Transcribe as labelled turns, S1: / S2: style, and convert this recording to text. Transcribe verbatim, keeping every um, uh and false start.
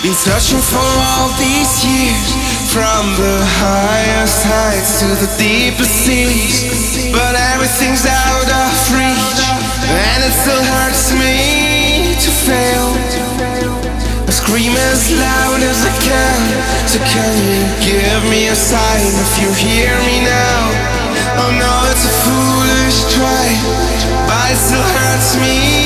S1: Been searching for all these years, from the highest heights to the deepest seas, but everything's out of reach, and it still hurts me to fail. I scream as loud as I can, so can you give me a sign if you hear me now? Oh no, it's a foolish try, but it still hurts me.